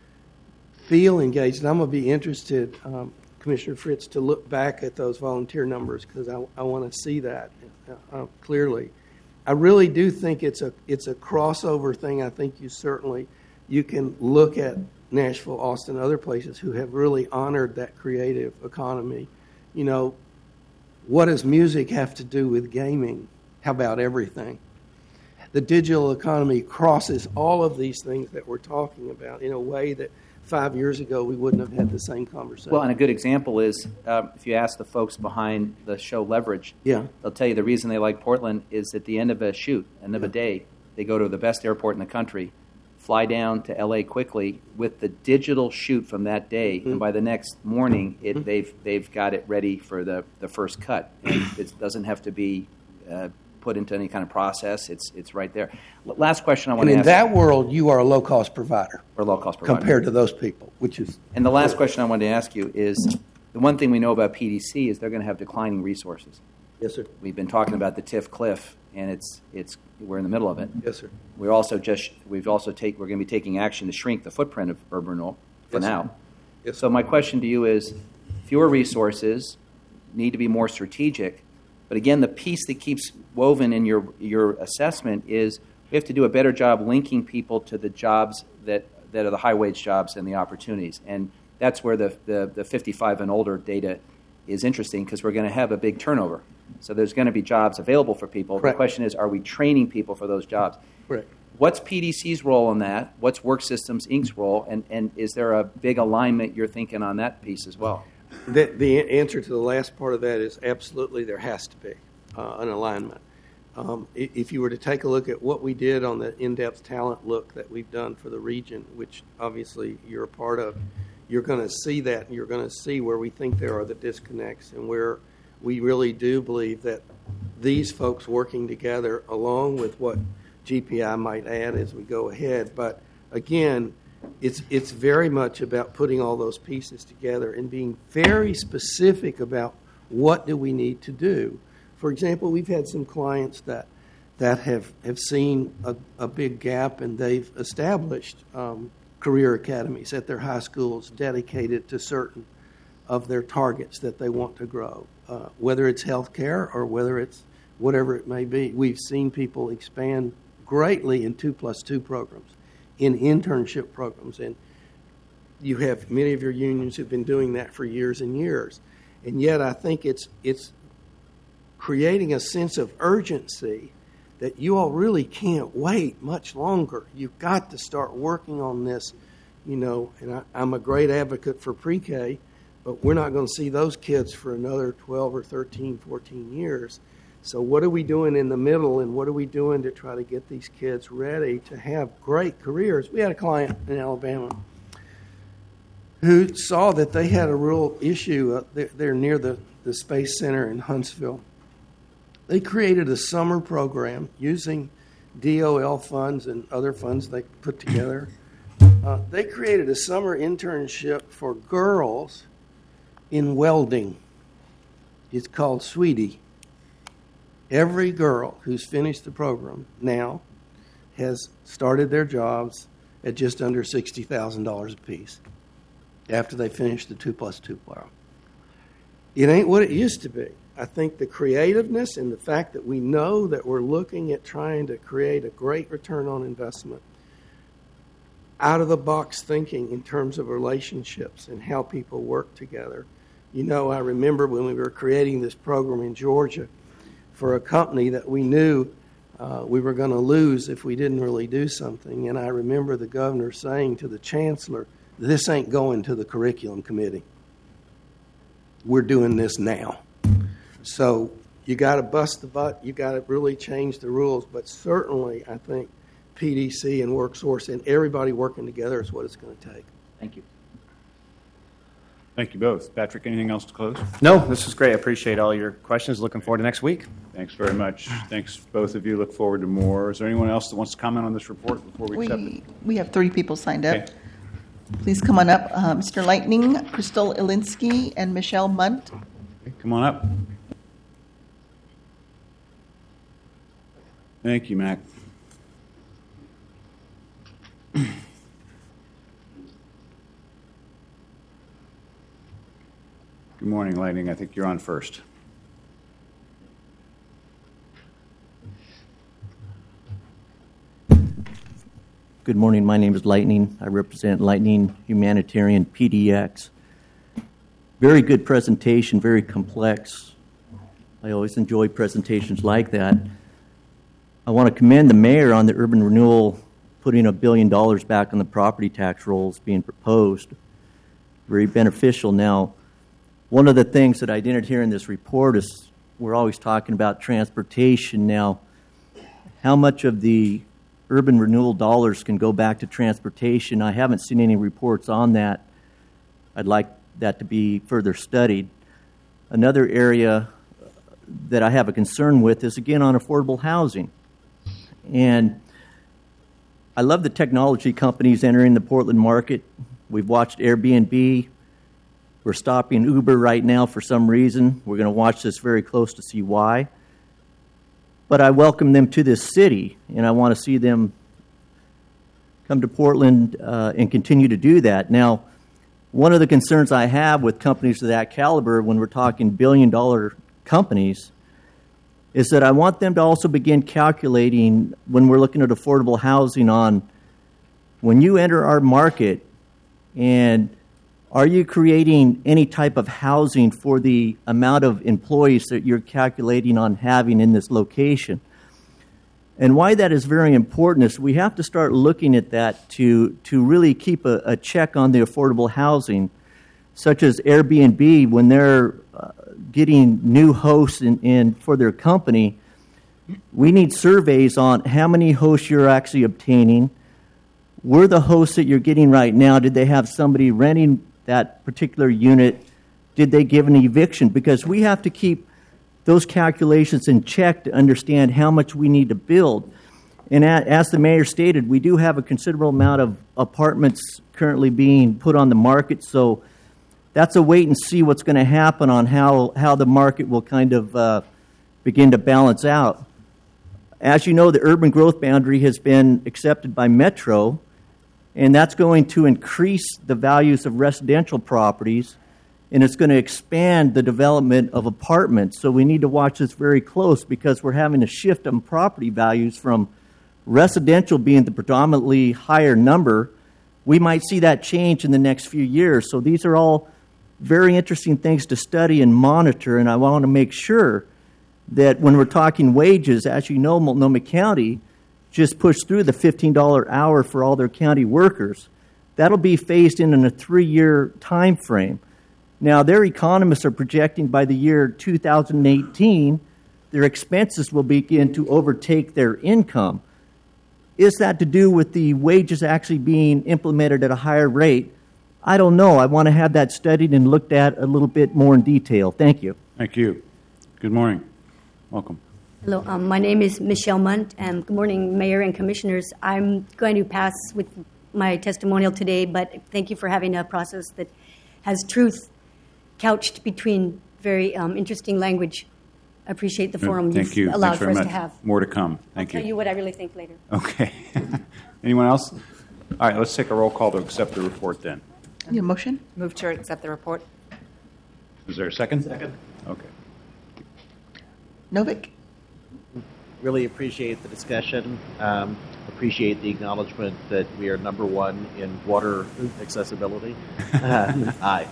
feel engaged. And I'm going to be interested, um, Commissioner Fritz, to look back at those volunteer numbers because I, I want to see that uh, clearly. I really do think it's a it's a crossover thing. I think you certainly you can look at Nashville, Austin, other places who have really honored that creative economy. You know, what does music have to do with gaming? How about everything? The digital economy crosses all of these things that we're talking about in a way that five years ago we wouldn't have had the same conversation. Well, and a good example is uh, if you ask the folks behind the show Leverage, yeah. they'll tell you the reason they like Portland is at the end of a shoot, end of yeah. a day, they go to the best airport in the country, fly down to L A quickly with the digital shoot from that day, mm-hmm. and by the next morning, it, mm-hmm. they've they've got it ready for the, the first cut. And it doesn't have to be uh, put into any kind of process. It's it's right there. L- last question I want and to ask. In that world, you are a low-cost provider. Or low-cost provider. Compared to those people, which is... And the last question I wanted to ask you is, the one thing we know about P D C is they're going to have declining resources. Yes, sir. We've been talking about the Tiff Cliff, and it's it's we're in the middle of it. Yes, sir. We're also just we've also take we're going to be taking action to shrink the footprint of urban renewal for yes, now. Sir. Yes, so my question to you is, fewer resources need to be more strategic, but again, the piece that keeps woven in your your assessment is we have to do a better job linking people to the jobs that, that are the high wage jobs and the opportunities, and that's where the the, the fifty-five and older data is interesting because we're going to have a big turnover. So there's going to be jobs available for people. Correct. The question is, are we training people for those jobs? Correct. What's P D C's role in that? What's Work Systems Incorporated's role? And, and is there a big alignment you're thinking on that piece as well? The, the answer to the last part of that is absolutely there has to be uh, an alignment. Um, if you were to take a look at what we did on the in-depth talent look that we've done for the region, which obviously you're a part of, you're going to see that, and you're going to see where we think there are the disconnects and where we really do believe that these folks working together, along with what G P I might add as we go ahead. But again, it's it's very much about putting all those pieces together and being very specific about what do we need to do? For example, we've had some clients that that have, have seen a, a big gap, and they've established um, career academies at their high schools dedicated to certain of their targets that they want to grow, uh, whether it's healthcare or whether it's whatever it may be. We've seen people expand greatly in two plus two programs, in internship programs, and you have many of your unions who've been doing that for years and years. And yet I think it's it's creating a sense of urgency that you all really can't wait much longer. You've got to start working on this, you know, and I, I'm a great advocate for pre-K, but we're not going to see those kids for another twelve or thirteen, fourteen years. So what are we doing in the middle, and what are we doing to try to get these kids ready to have great careers? We had a client in Alabama who saw that they had a real issue. Uh, they're, they're near the, the Space Center in Huntsville. They created a summer program using D O L funds and other funds they put together. Uh, they created a summer internship for girls in welding. It's called Sweetie. Every girl who's finished the program now has started their jobs at just under sixty thousand dollars apiece after they finish the two plus two program. It ain't what it used to be. I think the creativeness and the fact that we know that we're looking at trying to create a great return on investment, out-of-the-box thinking in terms of relationships and how people work together. You know, I remember when we were creating this program in Georgia for a company that we knew uh, we were going to lose if we didn't really do something, and I remember the governor saying to the chancellor, "This ain't going to the curriculum committee. We're doing this now." So you got to bust the butt. You got to really change the rules. But certainly, I think P D C and WorkSource and everybody working together is what it's going to take. Thank you. Thank you both. Patrick, anything else to close? No, this was great. I appreciate all your questions. Looking forward to next week. Thanks very much. Thanks, both of you. Look forward to more. Is there anyone else that wants to comment on this report before we, accept We, it? we have three people signed up. Okay. Please come on up. Uh, Mister Lightning, Crystal Ilinsky, and Michelle Munt. Okay, come on up. Thank you, Mac. Good morning, Lightning. I think you're on first. Good morning. My name is Lightning. I represent Lightning Humanitarian P D X. Very good presentation, very complex. I always enjoy presentations like that. I want to commend the mayor on the urban renewal, putting a billion dollars back on the property tax rolls being proposed. Very beneficial. Now, one of the things that I didn't hear in this report is we're always talking about transportation. Now, how much of the urban renewal dollars can go back to transportation? I haven't seen any reports on that. I'd like that to be further studied. Another area that I have a concern with is, again, on affordable housing. And I love the technology companies entering the Portland market. We've watched Airbnb. We're stopping Uber right now for some reason. We're going to watch this very close to see why. But I welcome them to this city, and I want to see them come to Portland uh, and continue to do that. Now, one of the concerns I have with companies of that caliber when we're talking billion-dollar companies is that I want them to also begin calculating when we're looking at affordable housing on when you enter our market, and are you creating any type of housing for the amount of employees that you're calculating on having in this location? And why that is very important is we have to start looking at that to, to really keep a, a check on the affordable housing, such as Airbnb, when they're uh, getting new hosts in, in for their company. We need surveys on how many hosts you're actually obtaining. Were the hosts that you're getting right now, did they have somebody renting that particular unit? Did they give an eviction? Because we have to keep those calculations in check to understand how much we need to build. And as the mayor stated, we do have a considerable amount of apartments currently being put on the market, so that's a wait and see what's going to happen on how, how the market will kind of uh, begin to balance out. As you know, the urban growth boundary has been accepted by Metro, and that's going to increase the values of residential properties, and it's going to expand the development of apartments. So we need to watch this very close because we're having a shift in property values from residential being the predominantly higher number. We might see that change in the next few years. So these are all very interesting things to study and monitor, and I want to make sure that when we're talking wages, as you know, Multnomah County just pushed through the fifteen dollars an hour for all their county workers. That'll be phased in in a three-year time frame. Now, their economists are projecting by the year two thousand eighteen, their expenses will begin to overtake their income. Is that to do with the wages actually being implemented at a higher rate? I don't know. I want to have that studied and looked at a little bit more in detail. Thank you. Thank you. Good morning. Welcome. Hello, um, my name is Michelle Munt, and good morning, Mayor and Commissioners. I'm going to pass with my testimonial today, but thank you for having a process that has truth couched between very um, interesting language. I appreciate the forum Thank you've you. allowed Thanks for very us much. to have. More to come. Thank I'll you. tell you what I really think later. Okay. Anyone else? All right, let's take a roll call to accept the report then. Need a motion? Move to accept the report. Is there a second? Second. Okay. Novik? Really appreciate the discussion. Um, appreciate the acknowledgement that we are number one in water accessibility. Uh, aye.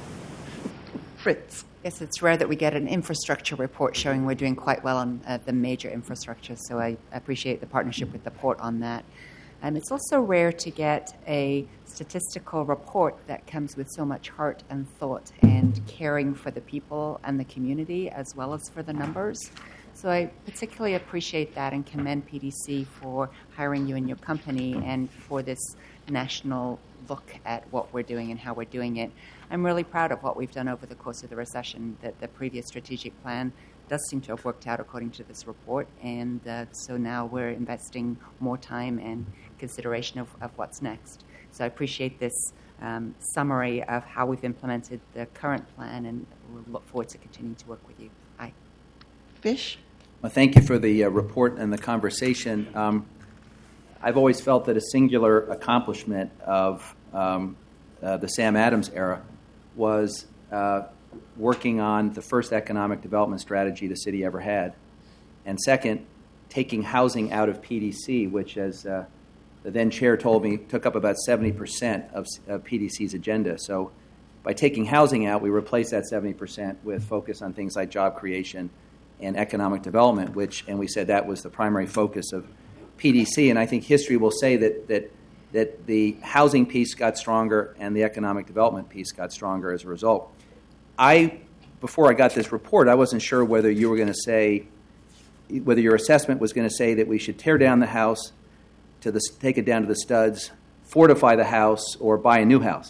Fritz? Yes, it's rare that we get an infrastructure report showing we're doing quite well on uh, the major infrastructure, so I appreciate the partnership with the port on that. Um, it's also rare to get a statistical report that comes with so much heart and thought and caring for the people and the community as well as for the numbers. So I particularly appreciate that and commend P D C for hiring you and your company and for this national look at what we're doing and how we're doing it. I'm really proud of what we've done over the course of the recession, that the previous strategic plan does seem to have worked out according to this report, and uh, so now we're investing more time and consideration of, of what's next. So I appreciate this um, summary of how we've implemented the current plan, and we'll look forward to continuing to work with you. Aye. Fish? Well, thank you for the uh, report and the conversation. Um, I've always felt that a singular accomplishment of um, uh, the Sam Adams era was uh, working on the first economic development strategy the city ever had, and second, taking housing out of P D C, which, as uh, the then chair told me, took up about seventy percent of, of P D C's agenda. So by taking housing out, we replaced that seventy percent with focus on things like job creation and economic development, which, and we said that was the primary focus of P D C. And I think history will say that that that the housing piece got stronger and the economic development piece got stronger as a result. I, before I got this report, I wasn't sure whether you were going to say, whether your assessment was going to say that we should tear down the house, to the, take it down to the studs, fortify the house, or buy a new house.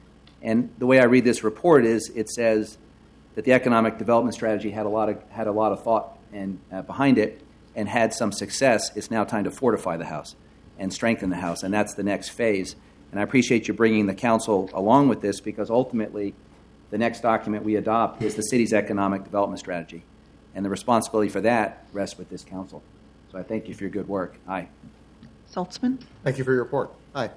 And the way I read this report is it says that the economic development strategy had a lot of had a lot of thought and uh, behind it and had some success. It's now time to fortify the house and strengthen the house, and that's the next phase. And I appreciate you bringing the council along with this, because ultimately the next document we adopt is the city's economic development strategy, and the responsibility for that rests with this council. So I thank you for your good work. Aye. Saltzman? Thank you for your report. Aye.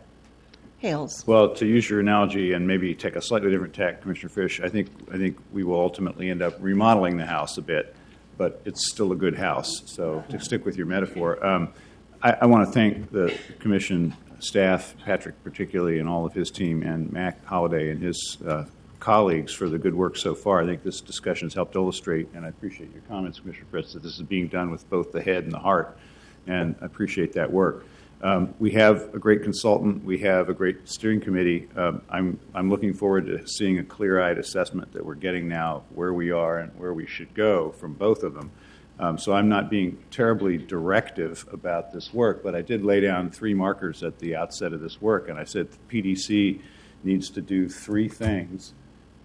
Hales? Well, to use your analogy and maybe take a slightly different tack, Commissioner Fish, I think I think we will ultimately end up remodeling the house a bit, but it's still a good house. So to stick with your metaphor, um, I, I want to thank the Commission staff, Patrick particularly, and all of his team, and Mac Holliday and his uh, colleagues for the good work so far. I think this discussion has helped illustrate, and I appreciate your comments, Commissioner Fritz, that this is being done with both the head and the heart, and I appreciate that work. Um, we have a great consultant. We have a great steering committee. Um, I'm I'm looking forward to seeing a clear-eyed assessment that we're getting now of where we are and where we should go from both of them. Um, so I'm not being terribly directive about this work, but I did lay down three markers at the outset of this work, and I said P D C needs to do three things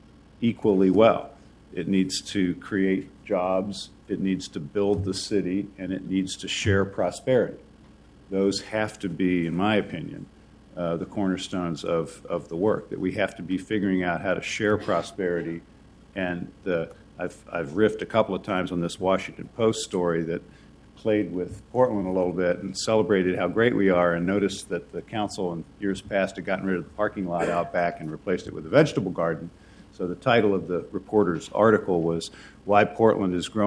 equally well. It needs to create jobs, it needs to build the city, and it needs to share prosperity. Those have to be, in my opinion, uh, the cornerstones of, of the work, that we have to be figuring out how to share prosperity. And the, I've, I've riffed a couple of times on this Washington Post story that played with Portland a little bit and celebrated how great we are, and noticed that the council in years past had gotten rid of the parking lot out back and replaced it with a vegetable garden. So the title of the reporter's article was "Why Portland is Growing